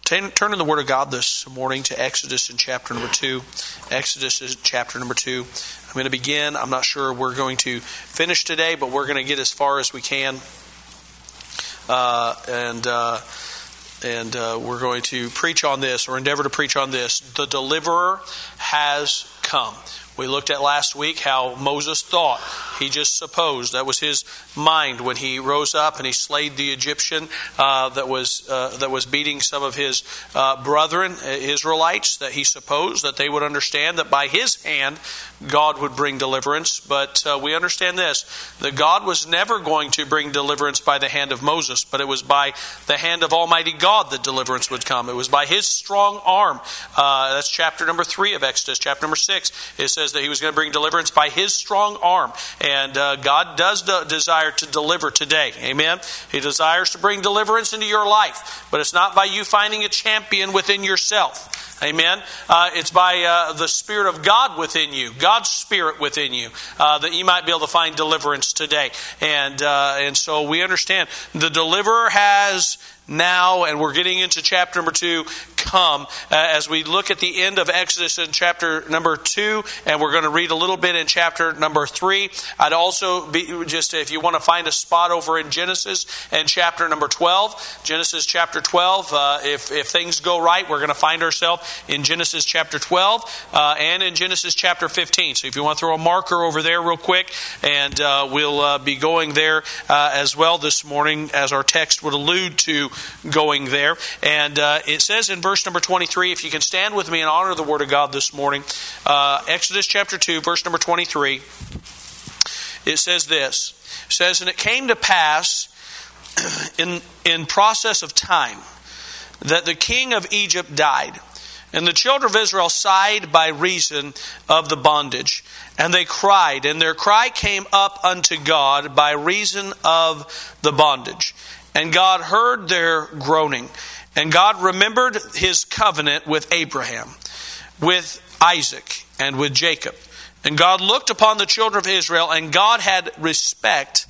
Turn in the Word of God this morning to Exodus in chapter number 2. Exodus is chapter number 2. I'm going to begin. I'm not sure we're going to finish today, but we're going to get as far as we can. And we're going to preach on this, or endeavor to preach on this. The deliverer has come. We looked at last week how Moses thought. He just supposed. That was his mind when he rose up and he slayed the Egyptian that was beating some of his brethren, Israelites, that he supposed that they would understand that by his hand God would bring deliverance. But we understand this, that God was never going to bring deliverance by the hand of Moses, but it was by the hand of Almighty God that deliverance would come. It was by his strong arm. That's chapter number 3 of Exodus. Chapter number 6, it says that he was going to bring deliverance by his strong arm. And God does desire to deliver today. Amen? He desires to bring deliverance into your life. But it's not by you finding a champion within yourself. Amen? It's by the Spirit of God within you, God's Spirit within you, that you might be able to find deliverance today. And so we understand the deliverer has now, and we're getting into chapter number 2, come, as we look at the end of Exodus in chapter number 2, and we're going to read a little bit in chapter number 3. I'd also be, just if you want to find a spot over in Genesis and chapter number 12, Genesis chapter 12, if things go right, we're going to find ourselves in Genesis chapter 12 and in Genesis chapter 15. So if you want to throw a marker over there real quick, and we'll be going there as well this morning, as our text would allude to going there. And it says in verse number 23, if you can stand with me and honor the Word of God this morning, Exodus chapter 2, verse number 23, it says this. It says, and it came to pass in process of time that the king of Egypt died, and the children of Israel sighed by reason of the bondage. And they cried, and their cry came up unto God by reason of the bondage. And God heard their groaning. And God remembered his covenant with Abraham, with Isaac, and with Jacob. And God looked upon the children of Israel, and God had respect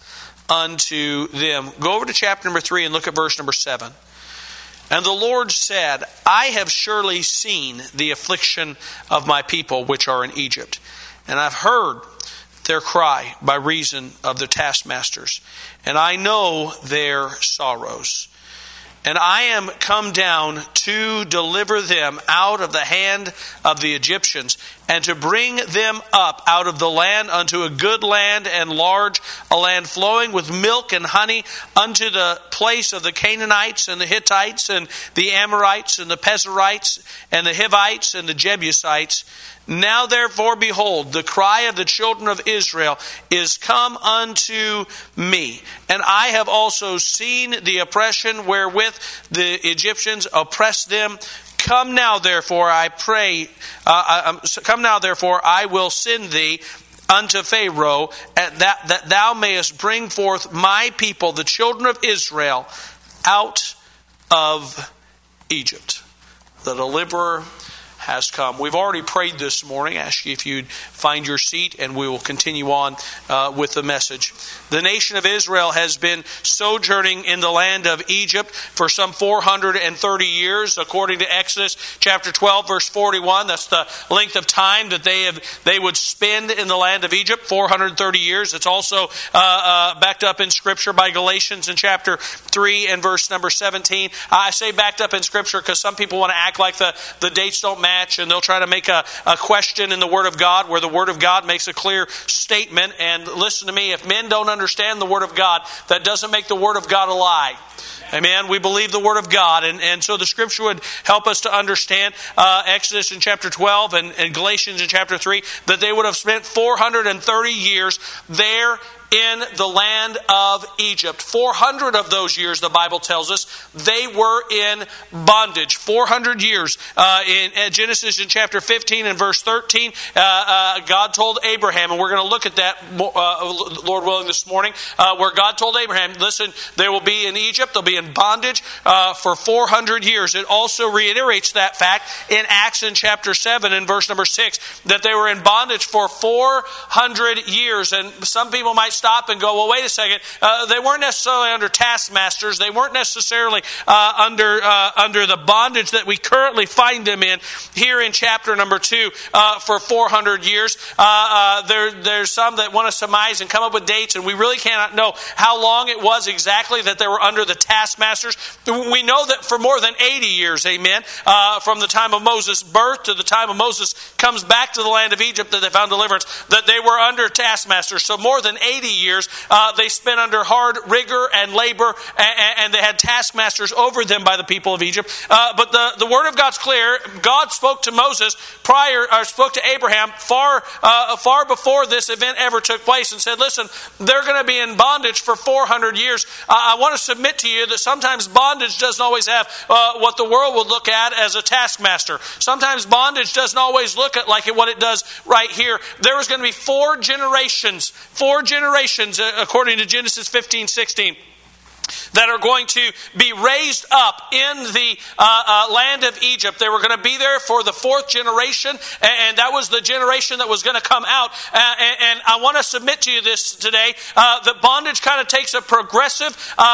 unto them. Go over to chapter number 3 and look at verse number 7. And the Lord said, I have surely seen the affliction of my people which are in Egypt, and I've heard their cry by reason of their taskmasters, and I know their sorrows. And I am come down to deliver them out of the hand of the Egyptians, and to bring them up out of the land unto a good land and large, a land flowing with milk and honey, unto the place of the Canaanites and the Hittites and the Amorites and the Perizzites and the Hivites and the Jebusites. Now therefore, behold, the cry of the children of Israel is come unto me. And I have also seen the oppression wherewith the Egyptians oppressed them. Come now therefore, I pray, come now therefore, I will send thee unto Pharaoh, that thou mayest bring forth my people, the children of Israel, out of Egypt. The deliverer has come. We've already prayed this morning. I ask you if you'd find your seat, and we will continue on with the message. The nation of Israel has been sojourning in the land of Egypt for some 430 years, according to Exodus chapter 12, verse 41. That's the length of time that they would spend in the land of Egypt, 430 years. It's also backed up in Scripture by Galatians in chapter 3 and verse number 17. I say backed up in Scripture because some people want to act like the dates don't matter, and they'll try to make a question in the Word of God where the Word of God makes a clear statement. And listen to me, if men don't understand the Word of God, that doesn't make the Word of God a lie. Amen. We believe the Word of God. And so the Scripture would help us to understand Exodus in chapter 12 and Galatians in chapter 3, that they would have spent 430 years there in the land of Egypt. 400 of those years, the Bible tells us, they were in bondage. 400 years. In Genesis in chapter 15 and verse 13, God told Abraham, and we're going to look at that, Lord willing, this morning, where God told Abraham, listen, they will be in Egypt, they'll be in bondage for 400 years. It also reiterates that fact in Acts in chapter 7 and verse number 6, that they were in bondage for 400 years. And some people might stop and go, well, wait a second. They weren't necessarily under taskmasters. They weren't necessarily under the bondage that we currently find them in here in chapter number 2 for 400 years. There's some that want to surmise and come up with dates, and we really cannot know how long it was exactly that they were under the taskmasters. We know that for more than 80 years, amen, from the time of Moses' birth to the time of Moses comes back to the land of Egypt that they found deliverance, that they were under taskmasters. So more than 80 years they spent under hard rigor and labor, and they had taskmasters over them by the people of Egypt. But the word of God's clear. God spoke to Moses spoke to Abraham far before this event ever took place and said, listen, they're going to be in bondage for 400 years. I want to submit to you that sometimes bondage doesn't always have what the world would look at as a taskmaster. Sometimes bondage doesn't always look at like what it does right here. There was going to be 4 generations, according to Genesis 15:16. That are going to be raised up in the land of Egypt. They were going to be there for the 4th generation, and that was the generation that was going to come out. And I want to submit to you this today, that bondage kind of takes a progressive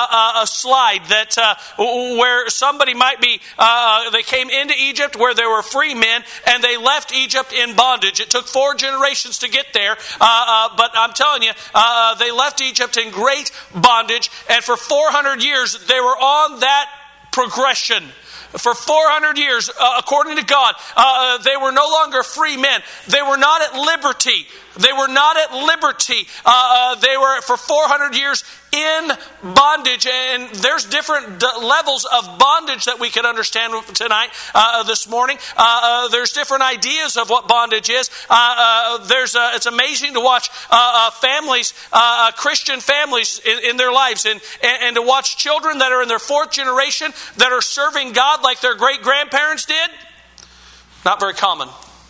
slide, that where somebody might be, they came into Egypt where they were free men, and they left Egypt in bondage. It took 4 generations to get there, but I'm telling you, they left Egypt in great bondage, and for 400 years, they were on that progression. For 400 years, according to God, they were no longer free men. They were not at liberty. They were not at liberty. They were for 400 years in bondage. And there's different levels of bondage that we can understand tonight, this morning. There's different ideas of what bondage is. It's amazing to watch families, Christian families in their lives, and to watch children that are in their 4th generation that are serving God like their great-grandparents did. Not very common.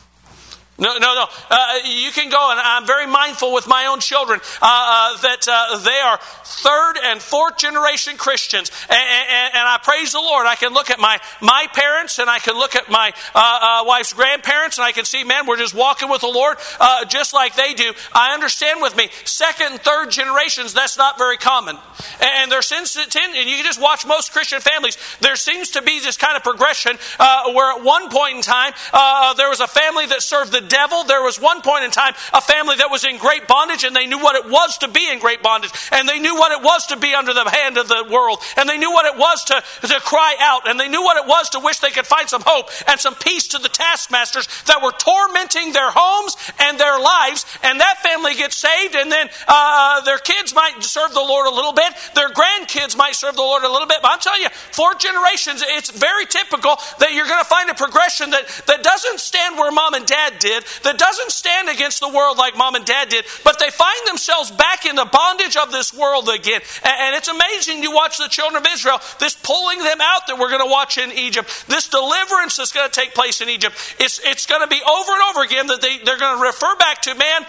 No. You can go, and I'm very mindful with my own children that they are 3rd and 4th generation Christians, and I praise the Lord. I can look at my parents, and I can look at my wife's grandparents, and I can see, man, we're just walking with the Lord just like they do. I understand with me, 2nd and 3rd generations, that's not very common, and there seems to, and you can just watch most Christian families. There seems to be this kind of progression where at one point in time there was a family that served the devil. There was one point in time a family that was in great bondage, and they knew what it was to be in great bondage, and they knew what it was to be under the hand of the world, and they knew what it was to cry out, and they knew what it was to wish they could find some hope and some peace to the taskmasters that were tormenting their homes and their lives. And that family gets saved, and then their kids might serve the Lord a little bit, their grandkids might serve the Lord a little bit, but I'm telling you, 4 generations, it's very typical that you're going to find a progression that doesn't stand where mom and dad did, that doesn't stand against the world like mom and dad did, but they find themselves back in the bondage of this world again. And it's amazing to watch the children of Israel, this pulling them out that we're going to watch in Egypt, this deliverance that's going to take place in Egypt. It's going to be over and over again that they're going to refer back to, man,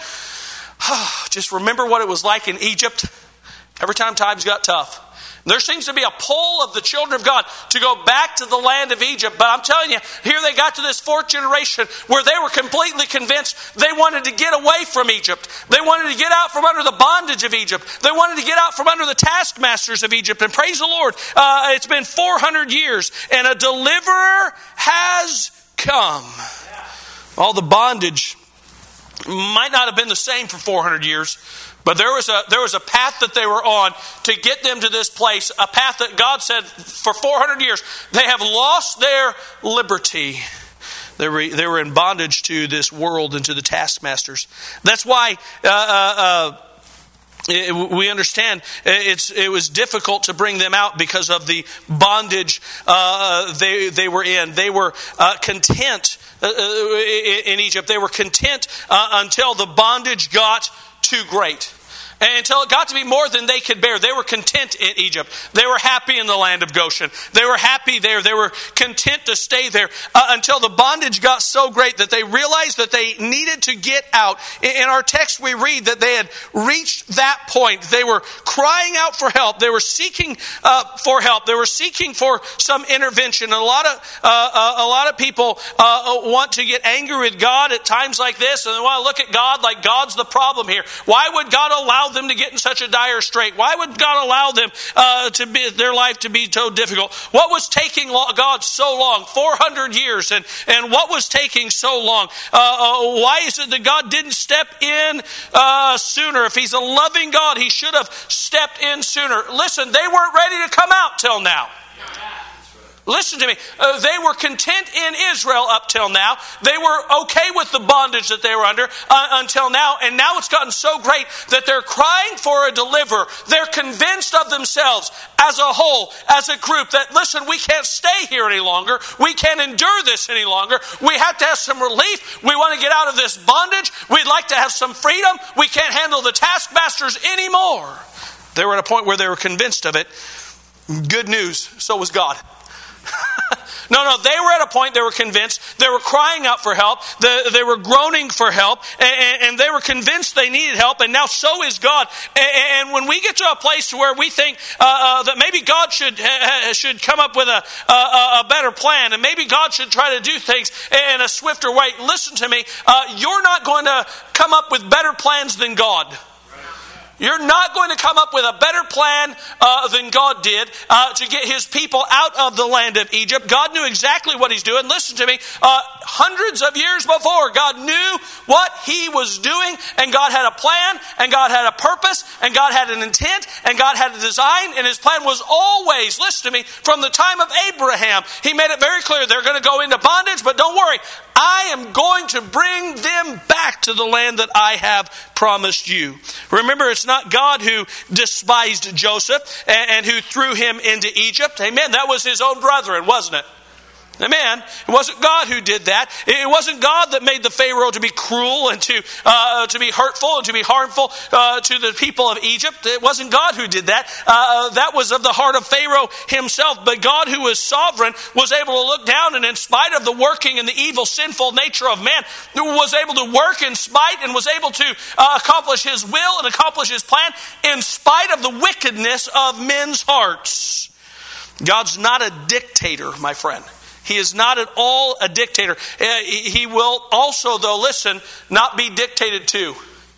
just remember what it was like in Egypt every time times got tough. There seems to be a pull of the children of God to go back to the land of Egypt. But I'm telling you, here they got to this 4th generation where they were completely convinced they wanted to get away from Egypt. They wanted to get out from under the bondage of Egypt. They wanted to get out from under the taskmasters of Egypt. And praise the Lord, it's been 400 years, and a deliverer has come. All the bondage might not have been the same for 400 years. But there was a path that they were on to get them to this place, a path that God said for 400 years, they have lost their liberty. They were in bondage to this world and to the taskmasters. That's why we understand it was difficult to bring them out because of the bondage they were in. They were content in Egypt. They were content until the bondage got too great. And until it got to be more than they could bear. They were content in Egypt. They were happy in the land of Goshen. They were happy there. They were content to stay there until the bondage got so great that they realized that they needed to get out. In our text we read that they had reached that point. They were crying out for help. They were seeking for help. They were seeking for some intervention. And a lot of people want to get angry with God at times like this, and they want to look at God like God's the problem here. Why would God allow them to get in such a dire strait? Why would God allow them their life to be so difficult? What was taking God so long? 400 years. And what was taking so long? Why is it that God didn't step in sooner? If he's a loving God, he should have stepped in sooner. Listen, they weren't ready to come out till now. Listen to me. They were content in Israel up till now. They were okay with the bondage that they were under until now. And now it's gotten so great that they're crying for a deliverer. They're convinced of themselves as a whole, as a group, that, listen, we can't stay here any longer. We can't endure this any longer. We have to have some relief. We want to get out of this bondage. We'd like to have some freedom. We can't handle the taskmasters anymore. They were at a point where they were convinced of it. Good news. So was God. No, they were at a point they were convinced. They were crying out for help. They were groaning for help. And they were convinced they needed help. And now so is God. And when we get to a place where we think that maybe God should come up with a better plan, and maybe God should try to do things in a swifter way, listen to me. You're not going to come up with better plans than God. You're not going to come up with a better plan than God did to get his people out of the land of Egypt. God knew exactly what he's doing. Listen to me. Hundreds of years before, God knew what he was doing, and God had a plan, and God had a purpose, and God had an intent, and God had a design, and his plan was always, listen to me, from the time of Abraham. He made it very clear they're going to go into bondage, but don't worry. I am going to bring them back to the land that I have promised you. Remember, it's not God who despised Joseph and who threw him into Egypt. Amen. That was his own brethren, wasn't it? Amen. It wasn't God who did that. It wasn't God that made the Pharaoh to be cruel and to be hurtful and to be harmful to the people of Egypt. It wasn't God who did that. That was of the heart of Pharaoh himself. But God, who is sovereign, was able to look down, and in spite of the working and the evil, sinful nature of man, was able to work in spite and was able to accomplish his will and accomplish his plan in spite of the wickedness of men's hearts. God's not a dictator, my friend. He is not at all a dictator. He will also, though, listen, not be dictated to.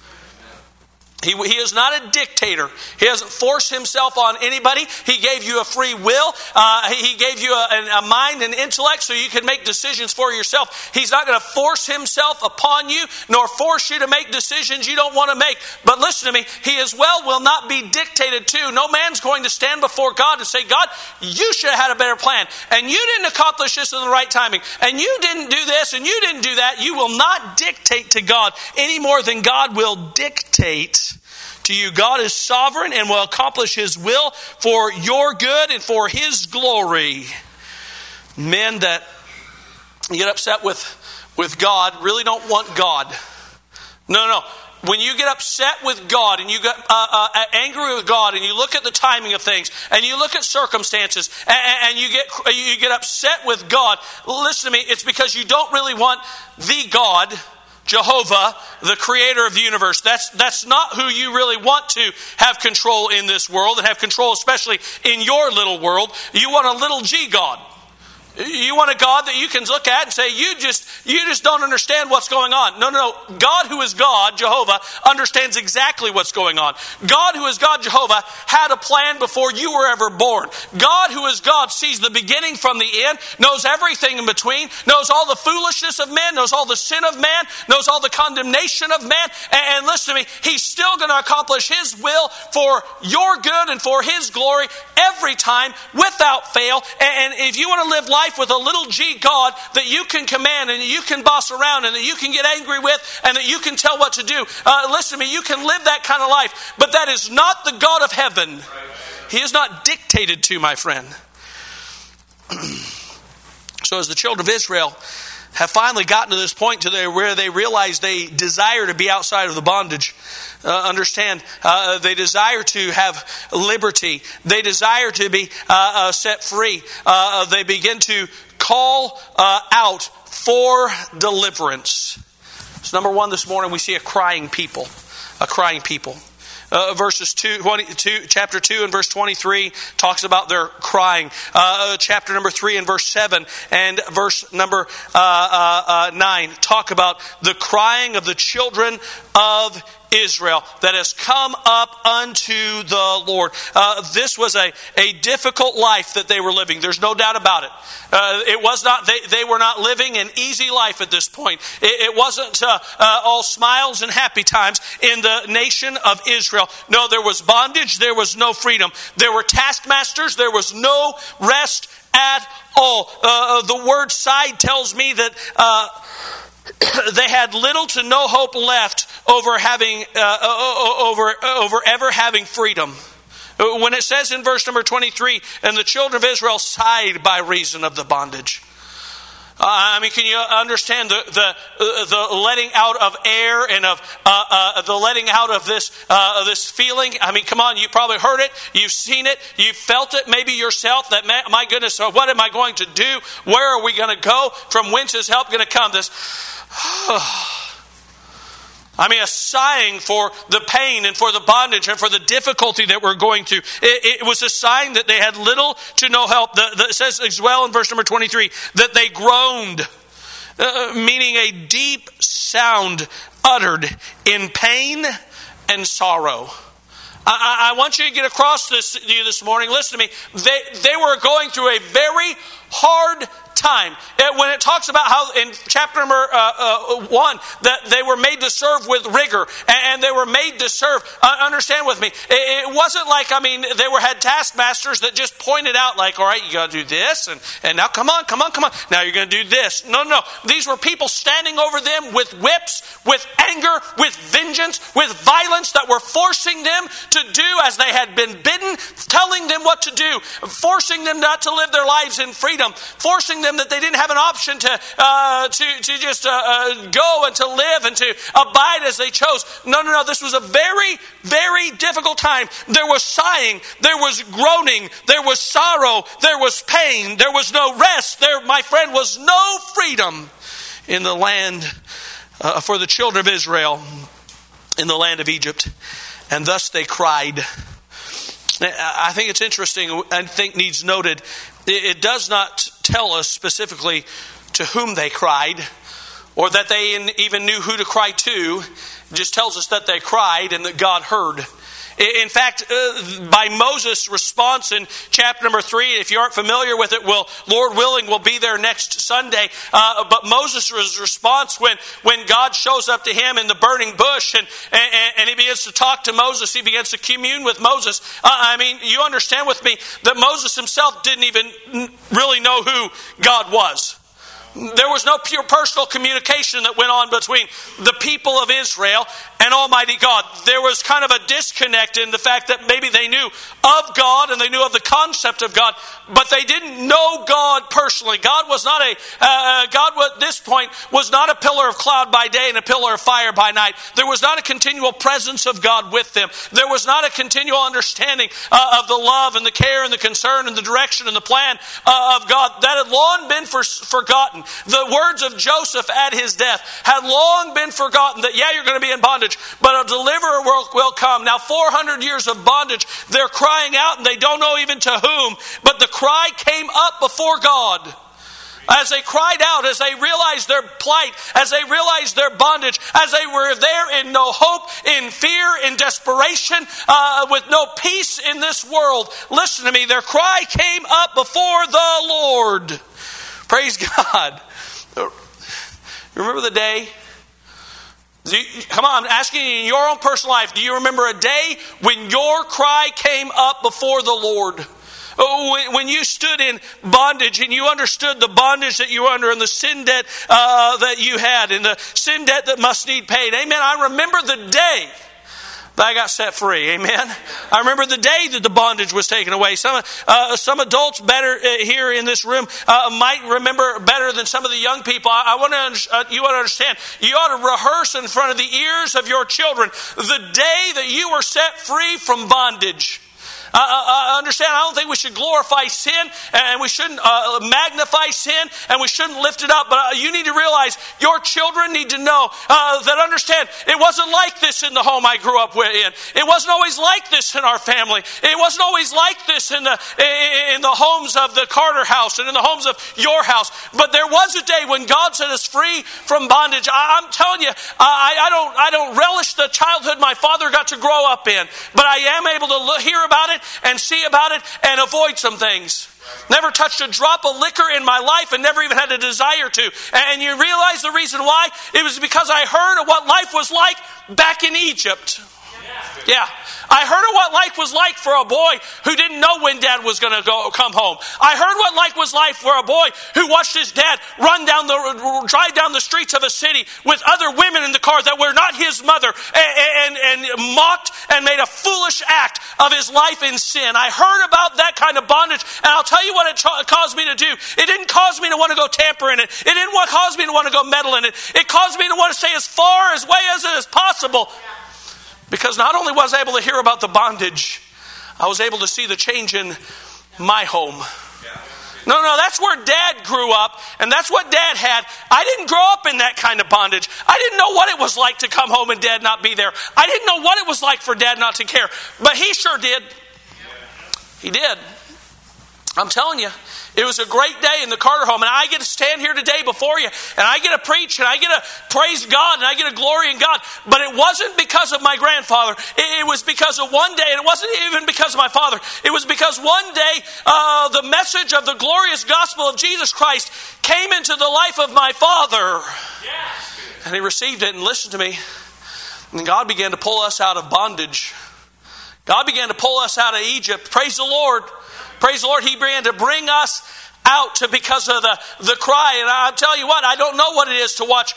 He is not a dictator. He doesn't force himself on anybody. He gave you a free will. He gave you a mind and intellect so you can make decisions for yourself. He's not going to force himself upon you, nor force you to make decisions you don't want to make. But listen to me, he as well will not be dictated to. No man's going to stand before God and say, God, you should have had a better plan, and you didn't accomplish this in the right timing, and you didn't do this, and you didn't do that. You will not dictate to God any more than God will dictate to you. God is sovereign and will accomplish his will for your good and for his glory. Men that get upset with God really don't want God. No. When you get upset with God and you get angry with God and you look at the timing of things and you look at circumstances and you get upset with God, listen to me, it's because you don't really want the God, Jehovah, the creator of the universe. That's not who you really want to have control in this world and have control especially in your little world. You want a little g God. You want a God that you can look at and say, you just don't understand what's going on. No. God, who is God, Jehovah, understands exactly what's going on. God, who is God, Jehovah, had a plan before you were ever born. God, who is God, sees the beginning from the end, knows everything in between, knows all the foolishness of man, knows all the sin of man, knows all the condemnation of man. And listen to me, he's still going to accomplish his will for your good and for his glory every time without fail. And if you want to live life with a little g God that you can command and that you can boss around and that you can get angry with and that you can tell what to do, listen to me, you can live that kind of life, but that is not the God of heaven. He is not dictated to, my friend. So as the children of Israel have finally gotten to this point where they realize they desire to be outside of the bondage. Understand, they desire to have liberty. They desire to be set free. They begin to call out for deliverance. So number one, this morning we see a crying people. A crying people. Verses 22, chapter 2 and verse 23 talks about their crying. Chapter number 3 and verse 7 and verse number 9 talk about the crying of the children of Israel that has come up unto the Lord. This was a difficult life that they were living. There's no doubt about it. It was not, they were not living an easy life at this point. It wasn't all smiles and happy times in the nation of Israel. No, there was bondage. There was no freedom. There were taskmasters. There was no rest at all. The word side tells me that they had little to no hope left over having over ever having freedom. When it says in verse number 23, and the children of Israel sighed by reason of the bondage. Can you understand the letting out of air and of the letting out of this feeling? Come on, you probably heard it, you've seen it, you've felt it, maybe yourself. That my goodness, what am I going to do? Where are we going to go? From whence is help going to come? This. A sighing for the pain and for the bondage and for the difficulty that we're going to. It was a sign that they had little to no help. It says as well in verse number 23 that they groaned, meaning a deep sound uttered in pain and sorrow. I want you to get across this to you this morning. Listen to me. They were going through a very hard time. When it talks about how in chapter number 1 that they were made to serve with rigor and they were made to serve, understand with me, it wasn't like, they had taskmasters that just pointed out like, all right, you got to do this and now come on. Now you're going to do this. No. These were people standing over them with whips, with anger, with vengeance, with violence that were forcing them to do as they had been bidden, telling them what to do, forcing them not to live their lives in freedom, forcing them that they didn't have an option to just go and to live and to abide as they chose. No. This was a very, very difficult time. There was sighing, there was groaning, there was sorrow, there was pain, there was no rest. There, my friend, was no freedom in the land for the children of Israel in the land of Egypt. And thus they cried. I think it's interesting, I think needs noted, it does not tell us specifically to whom they cried or that they even knew who to cry to. It just tells us that they cried and that God heard. In fact, by Moses' response in chapter number 3, if you aren't familiar with it, Lord willing, we'll be there next Sunday. But Moses' response when God shows up to him in the burning bush and he begins to talk to Moses, he begins to commune with Moses. You understand with me that Moses himself didn't even really know who God was. There was no pure personal communication that went on between the people of Israel and Almighty God. There was kind of a disconnect in the fact that maybe they knew of God and they knew of the concept of God, but they didn't know God personally. God was not God at this point was not a pillar of cloud by day and a pillar of fire by night. There was not a continual presence of God with them. There was not a continual understanding of the love and the care and the concern and the direction and the plan of God. That had long been forgotten. The words of Joseph at his death had long been forgotten, that you're going to be in bondage, but a deliverer will come. Now 400 years of bondage, they're crying out and they don't know even to whom, but the cry came up before God. As they cried out, as they realized their plight, as they realized their bondage, as they were there in no hope, in fear, in desperation, with no peace in this world. Listen to me, their cry came up before the Lord. Praise God. Remember the day? Come on, I'm asking you in your own personal life, do you remember a day when your cry came up before the Lord? When you stood in bondage and you understood the bondage that you were under and the sin debt that you had and the sin debt that must need paid. Amen. I remember the day that I got set free. Amen. I remember the day that the bondage was taken away. Some adults better here in this room might remember better than some of the young people. I want you want to understand. You ought to rehearse in front of the ears of your children the day that you were set free from bondage. Understand, I don't think we should glorify sin, and we shouldn't magnify sin, and we shouldn't lift it up. But you need to realize your children need to know that, understand, it wasn't like this in the home I grew up in. It wasn't always like this in our family. It wasn't always like this in the homes of the Carter house and in the homes of your house. But there was a day when God set us free from bondage. I'm telling you, I don't relish the childhood my father got to grow up in, but I am able to hear about it and see about it and avoid some things. Never touched a drop of liquor in my life and never even had a desire to. And you realize the reason why? It was because I heard of what life was like back in Egypt. Yeah. I heard of what life was like for a boy who didn't know when dad was going to come home. I heard what life was like for a boy who watched his dad drive down the streets of a city with other women in the car that were not his mother and mocked and made a foolish act of his life in sin. I heard about that kind of bondage, and I'll tell you what it caused me to do. It didn't cause me to want to go tamper in it. It didn't cause me to want to go meddle in it. It caused me to want to stay as far away as possible. Because not only was I able to hear about the bondage, I was able to see the change in my home. No, that's where Dad grew up, and that's what Dad had. I didn't grow up in that kind of bondage. I didn't know what it was like to come home and Dad not be there. I didn't know what it was like for Dad not to care. But he sure did. He did. I'm telling you, it was a great day in the Carter home, and I get to stand here today before you, and I get to preach, and I get to praise God, and I get to glory in God. But it wasn't because of my grandfather. It was because of one day, and it wasn't even because of my father. It was because one day the message of the glorious gospel of Jesus Christ came into the life of my father. Yes. And he received it and listened to me. And God began to pull us out of bondage. God began to pull us out of Egypt. Praise the Lord. Praise the Lord, he began to bring us out because of the cry. And I'll tell you what, I don't know what it is to watch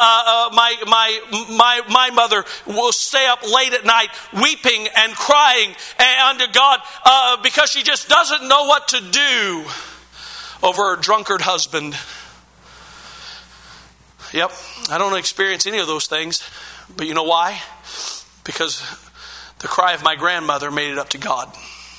my mother will stay up late at night weeping and crying unto God because she just doesn't know what to do over her drunkard husband. Yep, I don't experience any of those things. But you know why? Because the cry of my grandmother made it up to God.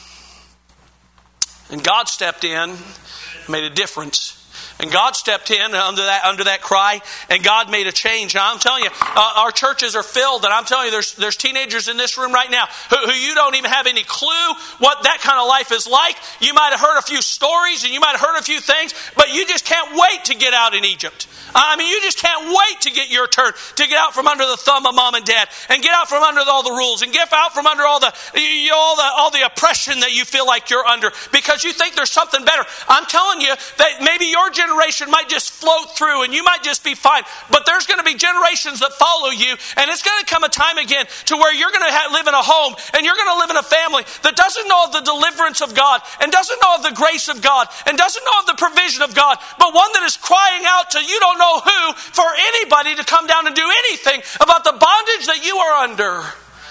And God stepped in and made a difference. And God stepped in under that cry, and God made a change. And I'm telling you, our churches are filled, and I'm telling you, there's teenagers in this room right now who you don't even have any clue what that kind of life is like. You might have heard a few stories, and you might have heard a few things, but you just can't wait to get out in Egypt. I mean, you just can't wait to get your turn, to get out from under the thumb of mom and dad, and get out from under all the rules, and get out from under all the oppression that you feel like you're under, because you think there's something better. I'm telling you that maybe your generation might just float through, and you might just be fine, but there's going to be generations that follow you, and it's going to come a time again to where you're going to live in a home, and you're going to live in a family that doesn't know of the deliverance of God, and doesn't know of the grace of God, and doesn't know of the provision of God, but one that is crying out to you don't know who, for anybody to come down and do anything about the bondage that you are under.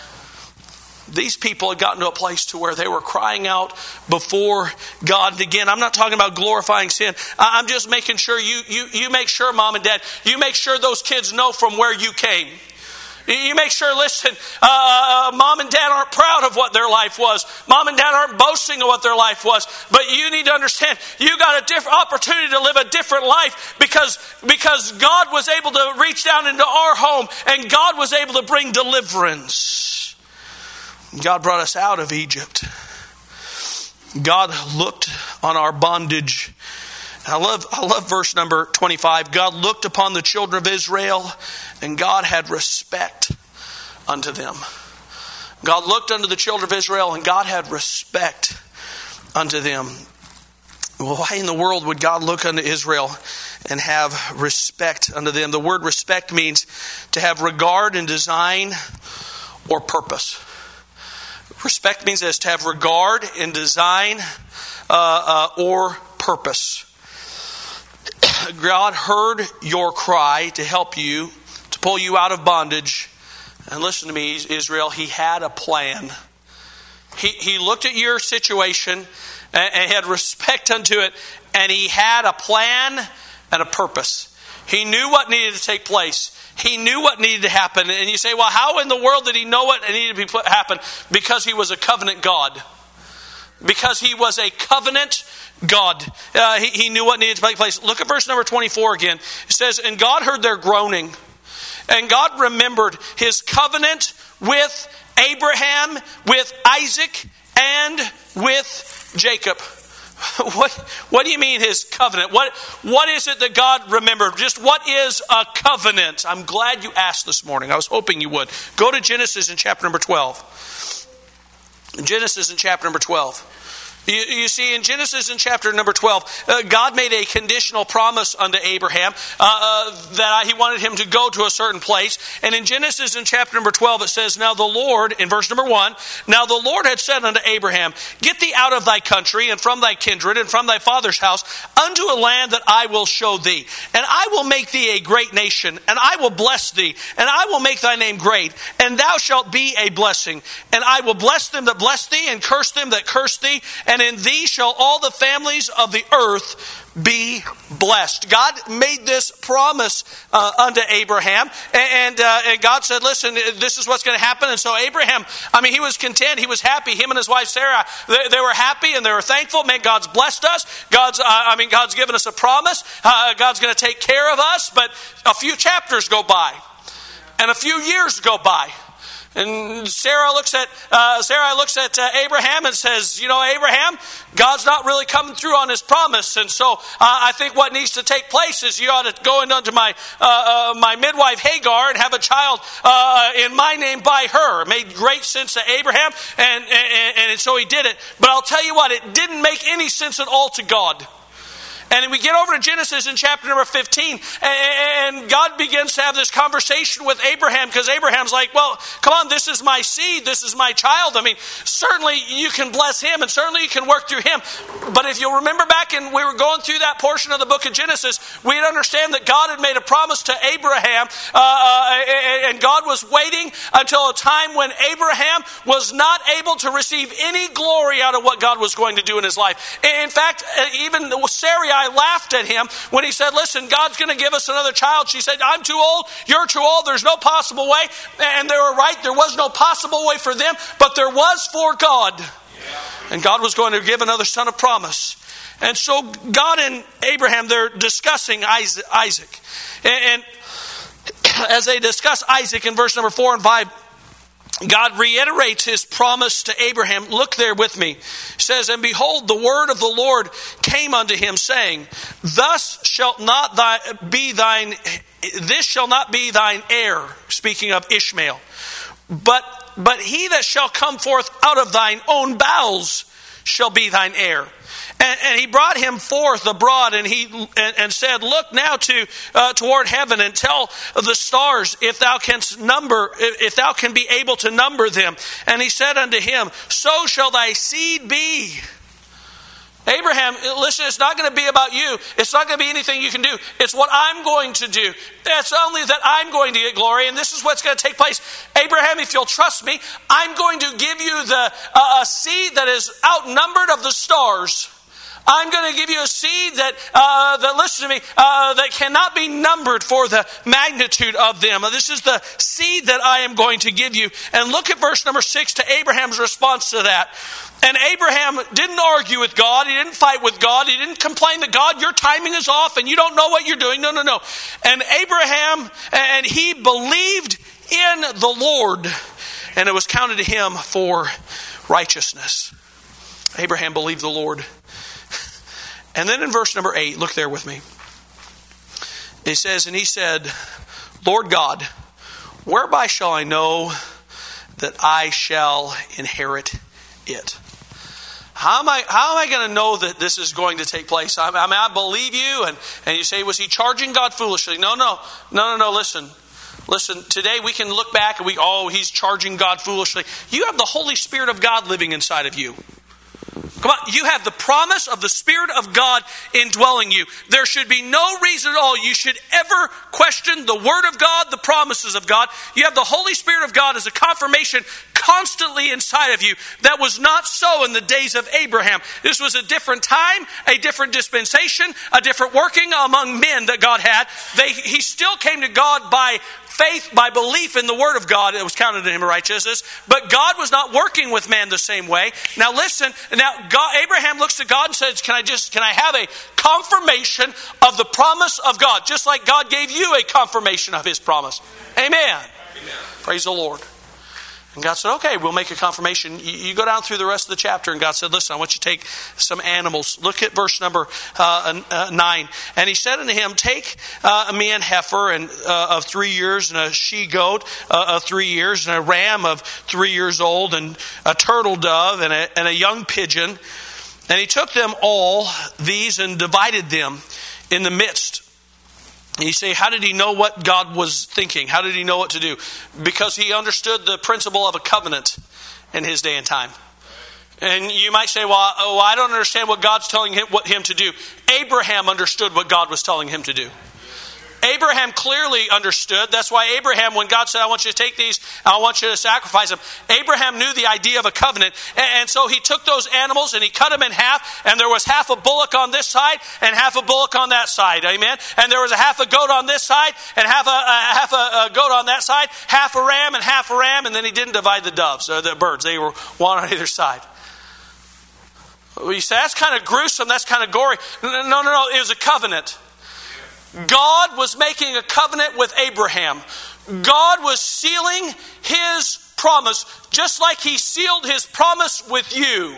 These people had gotten to a place to where they were crying out before God. And again, I'm not talking about glorifying sin. I'm just making sure you make sure, mom and dad, you make sure those kids know from where you came. You make sure, listen, mom and dad aren't proud of what their life was. Mom and dad aren't boasting of what their life was. But you need to understand, you got a different opportunity to live a different life because God was able to reach down into our home, and God was able to bring deliverance. God brought us out of Egypt. God looked on our bondage. I love verse number 25. God looked upon the children of Israel, and God had respect unto them. God looked unto the children of Israel, and God had respect unto them. Well, why in the world would God look unto Israel and have respect unto them? The word respect means to have regard and design or purpose. Respect means this, to have regard and design or purpose. God heard your cry to help you, to pull you out of bondage. And listen to me, Israel, he had a plan. He looked at your situation and had respect unto it, and he had a plan and a purpose. He knew what needed to take place. He knew what needed to happen. And you say, well, how in the world did he know what needed to happen? Because he was a covenant God. because he was a covenant God. He knew what needed to take place. Look at verse number 24 again. It says, and God heard their groaning, and God remembered his covenant with Abraham, with Isaac, and with Jacob. What do you mean his covenant? What is it that God remembered? Just what is a covenant? I'm glad you asked this morning. I was hoping you would. Go to Genesis in chapter number 12. Genesis in chapter number 12. You see, in Genesis in chapter number 12, God made a conditional promise unto Abraham that he wanted him to go to a certain place. And in Genesis in chapter number 12, it says, now the Lord, in verse number 1, now the Lord had said unto Abraham, get thee out of thy country and from thy kindred and from thy father's house unto a land that I will show thee. And I will make thee a great nation, and I will bless thee, and I will make thy name great, and thou shalt be a blessing. And I will bless them that bless thee, and curse them that curse thee, and in thee shall all the families of the earth be blessed. God made this promise unto Abraham, and God said, listen, this is what's going to happen. And so Abraham, he was content, he was happy. Him and his wife Sarah, they were happy and they were thankful. Man, God's blessed us. God's given us a promise. God's going to take care of us. But a few chapters go by, and a few years go by. And Sarah looks at Abraham and says, Abraham, God's not really coming through on his promise. And so I think what needs to take place is you ought to go into my midwife Hagar and have a child in my name by her. It made great sense to Abraham, and so he did it. But I'll tell you what, it didn't make any sense at all to God. And we get over to Genesis in chapter number 15, and God begins to have this conversation with Abraham, because Abraham's like, well, come on, this is my seed, this is my child. Certainly you can bless him, and certainly you can work through him. But if you'll remember back, and we were going through that portion of the book of Genesis, we'd understand that God had made a promise to Abraham, and God was waiting until a time when Abraham was not able to receive any glory out of what God was going to do in his life. In fact, even Sarai laughed at him when he said, listen, God's going to give us another child. She said, I'm too old, you're too old, there's no possible way. And they were right, there was no possible way for them, but there was for God. And God was going to give another son of promise. And so God and Abraham, they're discussing Isaac. And as they discuss Isaac in verse number 4 and 5, God reiterates his promise to Abraham. Look there with me. It says, and behold, the word of the Lord came unto him, saying, thus shalt not this shall not be thine heir, speaking of Ishmael, but he that shall come forth out of thine own bowels shall be thine heir. And he brought him forth abroad, and said, look now toward heaven, and tell the stars if thou can be able to number them. And he said unto him, so shall thy seed be. Abraham, listen, it's not going to be about you. It's not going to be anything you can do. It's what I'm going to do. It's only that I'm going to get glory, and this is what's going to take place. Abraham, if you'll trust me, I'm going to give you a seed that is outnumbered of the stars. I'm going to give you a seed that listen to me, that cannot be numbered for the magnitude of them. This is the seed that I am going to give you. And look at verse number 6 to Abraham's response to that. And Abraham didn't argue with God. He didn't fight with God. He didn't complain that God, your timing is off and you don't know what you're doing. No. And Abraham, and he believed in the Lord, and it was counted to him for righteousness. Abraham believed the Lord. And then in verse number 8, look there with me. It says, and he said, Lord God, whereby shall I know that I shall inherit it? How am I going to know that this is going to take place? I believe you, and you say, was he charging God foolishly? No. Listen, today we can look back and he's charging God foolishly. You have the Holy Spirit of God living inside of you. Come on, you have the promise of the Spirit of God indwelling you. There should be no reason at all you should ever question the Word of God, the promises of God. You have the Holy Spirit of God as a confirmation constantly inside of you. That was not so in the days of Abraham. This was a different time, a different dispensation, a different working among men that God had. He still came to God by faith by belief in the word of God, it was counted to him righteousness. But God was not working with man the same way. Now listen, Abraham looks to God and says, can I have a confirmation of the promise of God? Just like God gave you a confirmation of his promise. Amen. Amen. Praise the Lord. And God said, okay, we'll make a confirmation. You go down through the rest of the chapter, and God said, listen, I want you to take some animals. Look at verse number 9. And he said unto him, take a man heifer of 3 years, and a she-goat of 3 years, and a ram of 3 years old, and a turtle dove, and a young pigeon. And he took them all, these, and divided them in the midst. And you say, how did he know what God was thinking? How did he know what to do? Because he understood the principle of a covenant in his day and time. And you might say, well, I don't understand what God's telling him to do. Abraham understood what God was telling him to do. Abraham clearly understood. That's why Abraham, when God said, I want you to take these, I want you to sacrifice them, Abraham knew the idea of a covenant. And so he took those animals and he cut them in half, and there was half a bullock on this side and half a bullock on that side. Amen. And there was a half a goat on this side and half a goat on that side, half a ram and half a ram, and then he didn't divide the doves or the birds. They were one on either side. You say, that's kind of gruesome, that's kind of gory. No, it was a covenant. God was making a covenant with Abraham. God was sealing his promise, just like he sealed his promise with you.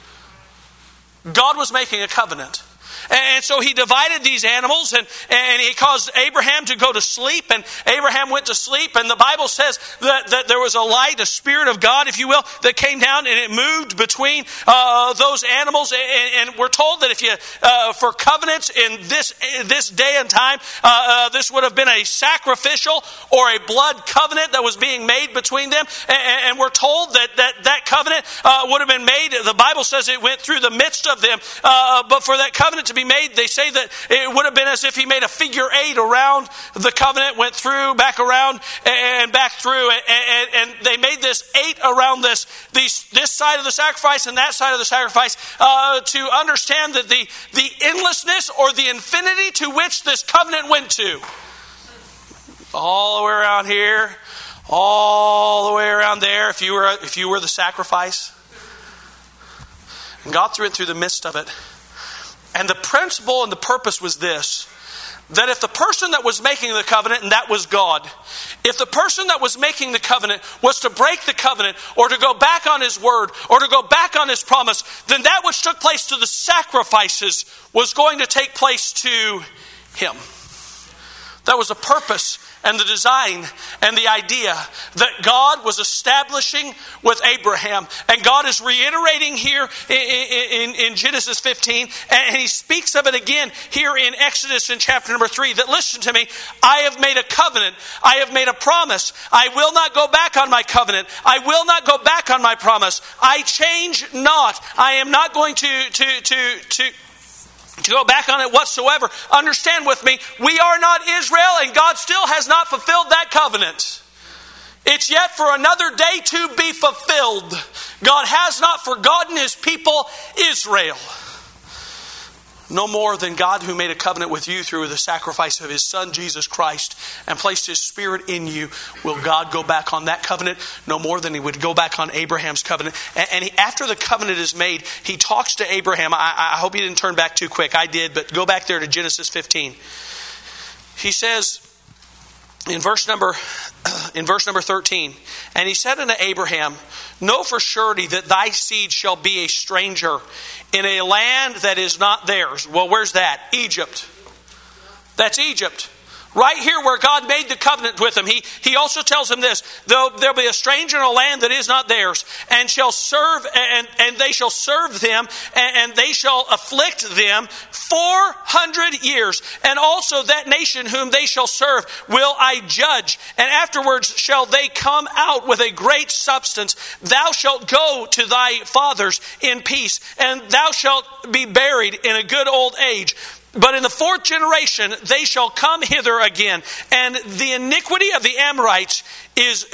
God was making a covenant. And so he divided these animals, and he caused Abraham to go to sleep, and Abraham went to sleep. And the Bible says that there was a light, a spirit of God, if you will, that came down, and it moved between those animals. And we're told that if you, for covenants in this day and time, this would have been a sacrificial or a blood covenant that was being made between them. And we're told that covenant would have been made. The Bible says it went through the midst of them. But for that covenant to be made, they say that it would have been as if he made a figure 8 around the covenant, went through, back around, and back through, and they made this 8 around this side of the sacrifice and that side of the sacrifice to understand that the endlessness or the infinity to which this covenant went to. All the way around here, all the way around there, if you were the sacrifice. And God threw it through the midst of it. And the principle and the purpose was this, that if the person that was making the covenant, and that was God, if the person that was making the covenant was to break the covenant or to go back on his word or to go back on his promise, then that which took place to the sacrifices was going to take place to him. That was the purpose and the design and the idea that God was establishing with Abraham. And God is reiterating here in Genesis 15, and he speaks of it again here in Exodus in chapter number 3, that listen to me, I have made a covenant, I have made a promise, I will not go back on my covenant, I will not go back on my promise, I change not, I am not going to go back on it whatsoever. Understand with me, we are not Israel, and God still has not fulfilled that covenant. It's yet for another day to be fulfilled. God has not forgotten his people, Israel. No more than God, who made a covenant with you through the sacrifice of his Son, Jesus Christ, and placed his Spirit in you, will God go back on that covenant. No more than he would go back on Abraham's covenant. And after the covenant is made, he talks to Abraham. I hope you didn't turn back too quick. I did, but go back there to Genesis 15. He says in verse number 13, and he said unto Abraham, know for surety that thy seed shall be a stranger in a land that is not theirs. Well, where's that? Egypt. That's Egypt. Right here where God made the covenant with him. He also tells him this, there'll be a stranger in a land that is not theirs, and shall serve, and they shall serve them, and they shall afflict them 400 years. And also that nation whom they shall serve will I judge, and afterwards shall they come out with a great substance. Thou shalt go to thy fathers in peace, and thou shalt be buried in a good old age. But in the fourth generation, they shall come hither again. And the iniquity of the Amorites is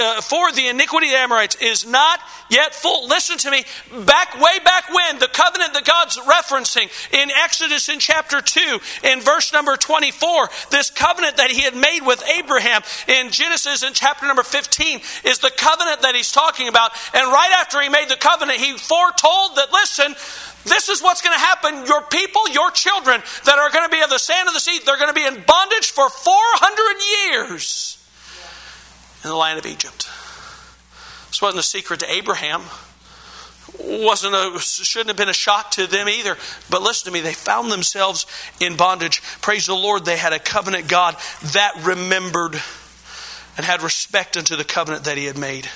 not yet full. Listen to me. Way back when, the covenant that God's referencing in Exodus in chapter 2, in verse number 24, this covenant that he had made with Abraham in Genesis in chapter number 15 is the covenant that he's talking about. And right after he made the covenant, he foretold that, listen, this is what's going to happen. Your people, your children that are going to be of the sand of the sea, they're going to be in bondage for 400 years in the land of Egypt. This wasn't a secret to Abraham. Shouldn't have been a shock to them either. But listen to me, they found themselves in bondage. Praise the Lord, they had a covenant God that remembered and had respect unto the covenant that he had made.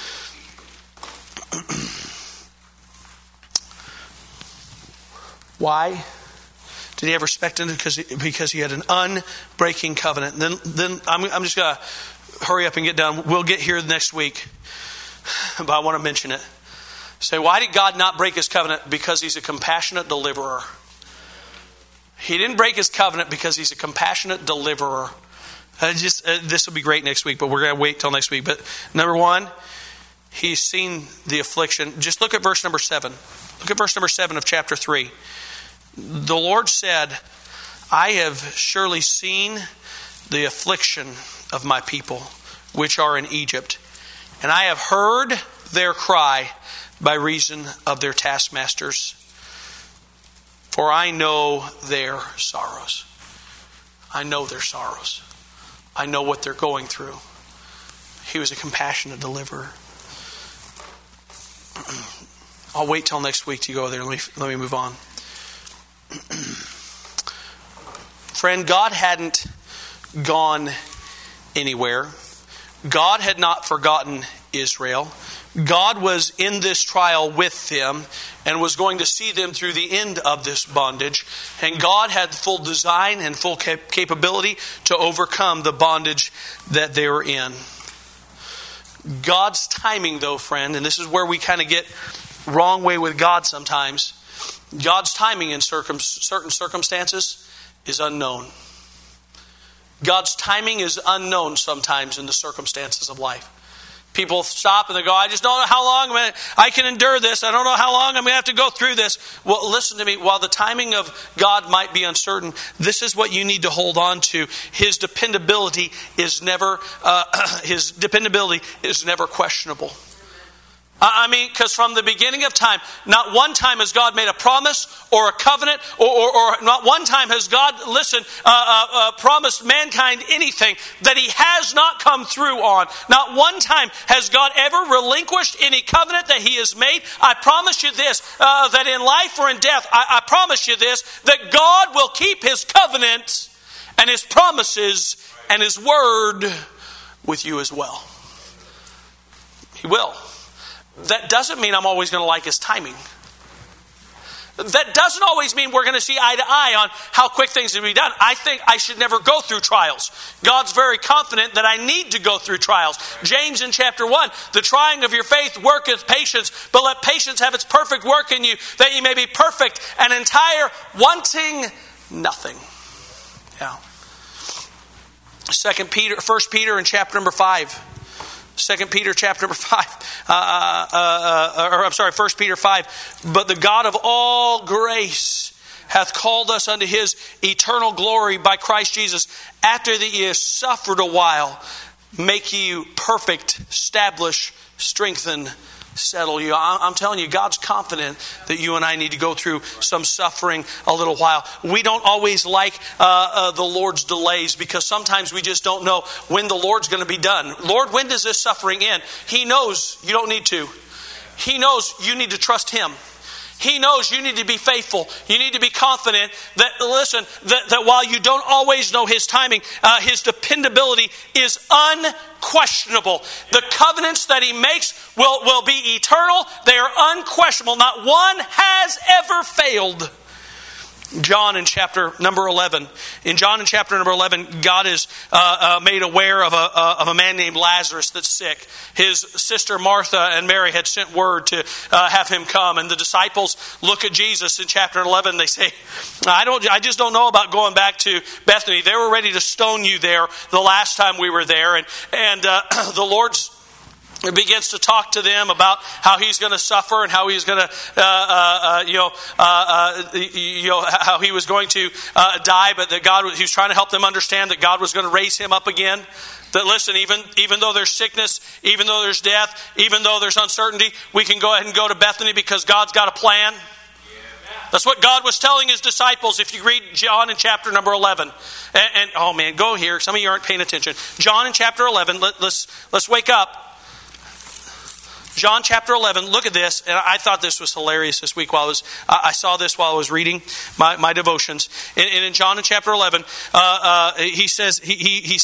Why did he have respect in it? Because he had an unbreaking covenant. Then I'm just going to hurry up and get done. We'll get here next week, but I want to mention it. Say, why did God not break his covenant? Because he's a compassionate deliverer. He didn't break his covenant because he's a compassionate deliverer. This will be great next week, but we're going to wait till next week. But number one, he's seen the affliction. Just look at verse number 7. Look at verse number 7 of chapter 3. The Lord said, I have surely seen the affliction of my people, which are in Egypt, and I have heard their cry by reason of their taskmasters. For I know their sorrows. I know their sorrows. I know what they're going through. He was a compassionate deliverer. I'll wait till next week to go there. Let me move on. Friend, God hadn't gone anywhere. God had not forgotten Israel. God was in this trial with them and was going to see them through the end of this bondage. And God had full design and full capability to overcome the bondage that they were in. God's timing, though, friend, and this is where we kind of get wrong way with God sometimes. God's timing in certain circumstances is unknown. God's timing is unknown sometimes in the circumstances of life. People stop and they go, I just don't know how long I can endure this. I don't know how long I'm going to have to go through this. Well, listen to me. While the timing of God might be uncertain, this is what you need to hold on to. His dependability is never questionable. Because from the beginning of time, not one time has God made a promise or a covenant, or not one time has God, promised mankind anything that he has not come through on. Not one time has God ever relinquished any covenant that he has made. I promise you this, that in life or in death, I promise you this, that God will keep his covenant and his promises and his word with you as well. He will. That doesn't mean I'm always going to like his timing. That doesn't always mean we're going to see eye to eye on how quick things can be done. I think I should never go through trials. God's very confident that I need to go through trials. James in chapter 1, the trying of your faith worketh patience, but let patience have its perfect work in you, that you may be perfect and entire, wanting nothing. Yeah. 1 Peter in chapter number 5. 2 Peter chapter number 5, 1 Peter 5. But the God of all grace hath called us unto his eternal glory by Christ Jesus, after that ye have suffered a while, make you perfect, establish, strengthen, settle you. I'm telling you, God's confident that you and I need to go through some suffering a little while. We don't always like the Lord's delays, because sometimes we just don't know when the Lord's going to be done. Lord, when does this suffering end? He knows you don't need to. He knows you need to trust him. He knows you need to be faithful. You need to be confident that, listen, that while you don't always know his timing, his dependability is unquestionable. The covenants that he makes will be eternal. They are unquestionable. Not one has ever failed. John in chapter number 11. In John in chapter number 11, God is made aware of a man named Lazarus that's sick. His sister Martha and Mary had sent word to have him come. And the disciples look at Jesus in chapter 11. They say, I just don't know about going back to Bethany. They were ready to stone you there the last time we were there. And the Lord's begins to talk to them about how he's going to suffer and how he's going to, how he was going to die, but that God, he was trying to help them understand that God was going to raise him up again. That listen, even though there's sickness, even though there's death, even though there's uncertainty, we can go ahead and go to Bethany because God's got a plan. That's what God was telling his disciples. If you read John in chapter number 11, and oh man, go here. Some of you aren't paying attention. John in chapter 11. Let's wake up. John chapter 11, look at this. And I thought this was hilarious this week while I saw this while I was reading my devotions. And in John in chapter 11, he says, he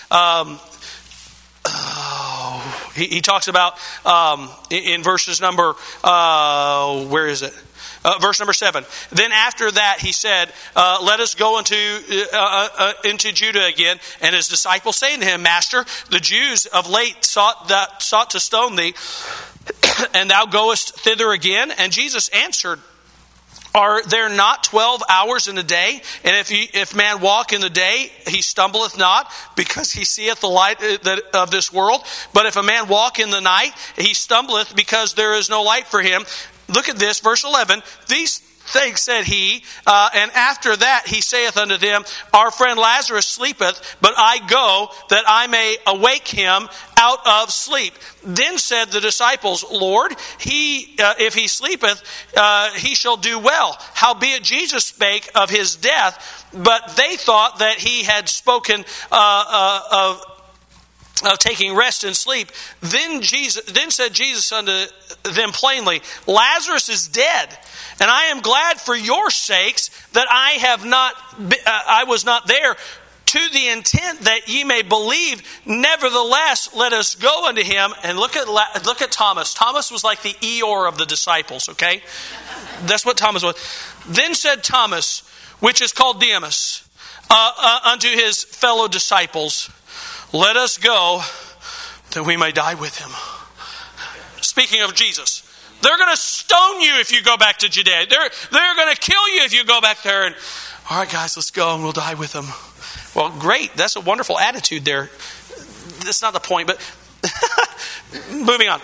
talks about in verses number, where is it? Verse number 7. Then after that he said, let us go into Judah again. And his disciples saying to him, Master, the Jews of late sought to stone thee, and thou goest thither again? And Jesus answered, are there not 12 hours in a day? And if man walk in the day, he stumbleth not, because he seeth the light of this world. But if a man walk in the night, he stumbleth, because there is no light for him. Look at this, verse 11. These things said he, and after that he saith unto them, our friend Lazarus sleepeth, but I go that I may awake him out of sleep. Then said the disciples, Lord, if he sleepeth, he shall do well. Howbeit Jesus spake of his death, but they thought that he had spoken of taking rest and sleep. Then said Jesus unto them plainly, Lazarus is dead, and I am glad for your sakes that I was not there, to the intent that ye may believe. Nevertheless, let us go unto him. And look at Thomas. Thomas was like the Eeyore of the disciples. Okay, that's what Thomas was. Then said Thomas, which is called Didymus, unto his fellow disciples, let us go that we may die with him. Speaking of Jesus, they're going to stone you if you go back to Judea. They're going to kill you if you go back there. And all right, guys, let's go and we'll die with them. Well, great. That's a wonderful attitude there. That's not the point, but moving on.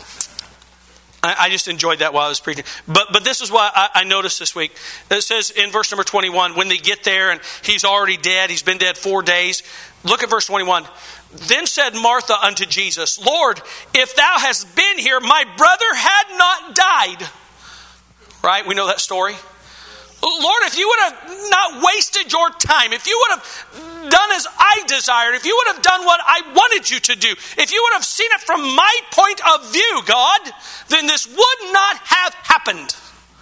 I just enjoyed that while I was preaching. But this is what I noticed this week. It says in verse number 21, when they get there and he's already dead, he's been dead 4 days. Look at verse 21. Then said Martha unto Jesus, Lord, if thou hadst been here, my brother had not died. Right? We know that story. Lord, if you would have not wasted your time, if you would have done as I desired, if you would have done what I wanted you to do, if you would have seen it from my point of view, God, then this would not have happened.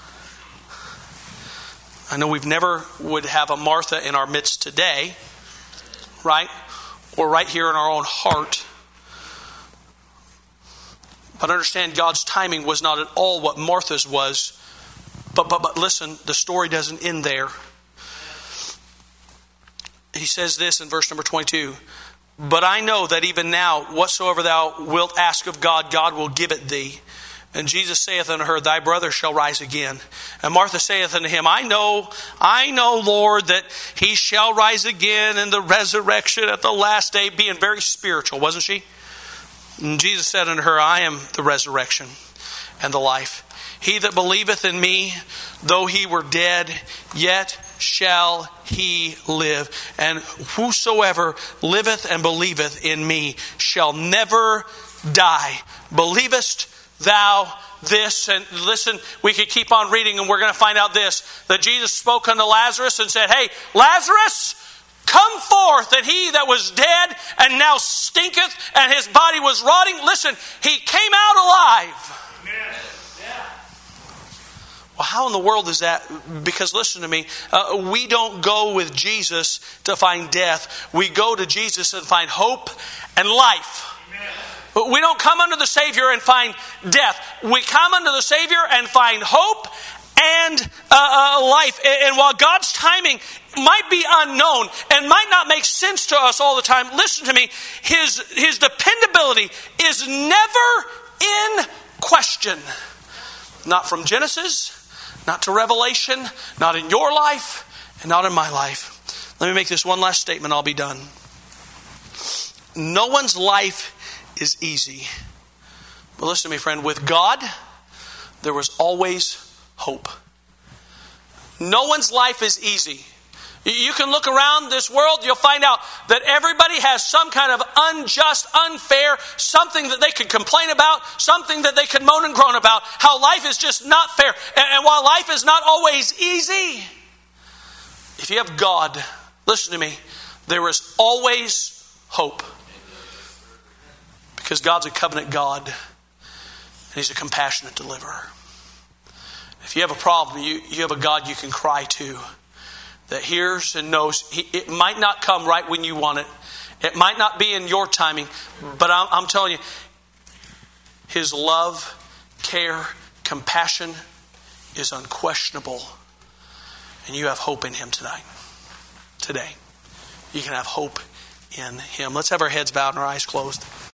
I know we've never would have a Martha in our midst today, right? Or right here in our own heart. But understand, God's timing was not at all what Martha's was. But listen, the story doesn't end there. He says this in verse number 22. But I know that even now, whatsoever thou wilt ask of God, God will give it thee. And Jesus saith unto her, thy brother shall rise again. And Martha saith unto him, I know, Lord, that he shall rise again in the resurrection at the last day. Being very spiritual, wasn't she? And Jesus said unto her, I am the resurrection and the life. He that believeth in me, though he were dead, yet shall he live. And whosoever liveth and believeth in me shall never die. Believest thou this? And listen, we could keep on reading and we're going to find out this, that Jesus spoke unto Lazarus and said, hey, Lazarus, come forth. And he that was dead and now stinketh and his body was rotting, listen, he came out alive. Amen. Well, how in the world is that? Because listen to me, we don't go with Jesus to find death. We go to Jesus and find hope and life. Amen. We don't come unto the Savior and find death. We come unto the Savior and find hope and life. And while God's timing might be unknown and might not make sense to us all the time, listen to me, his dependability is never in question. Not from Genesis, not to Revelation, not in your life, and not in my life. Let me make this one last statement, I'll be done. No one's life is easy. But listen to me, friend, with God, there was always hope. No one's life is easy. You can look around this world, you'll find out that everybody has some kind of unjust, unfair, something that they could complain about, something that they could moan and groan about, how life is just not fair. And while life is not always easy, if you have God, listen to me, there is always hope. Because God's a covenant God, and He's a compassionate deliverer. If you have a problem, you have a God you can cry to, that hears and knows. It might not come right when you want it. It might not be in your timing. But I'm telling you, His love, care, compassion is unquestionable. And you have hope in Him tonight. Today. You can have hope in Him. Let's have our heads bowed and our eyes closed.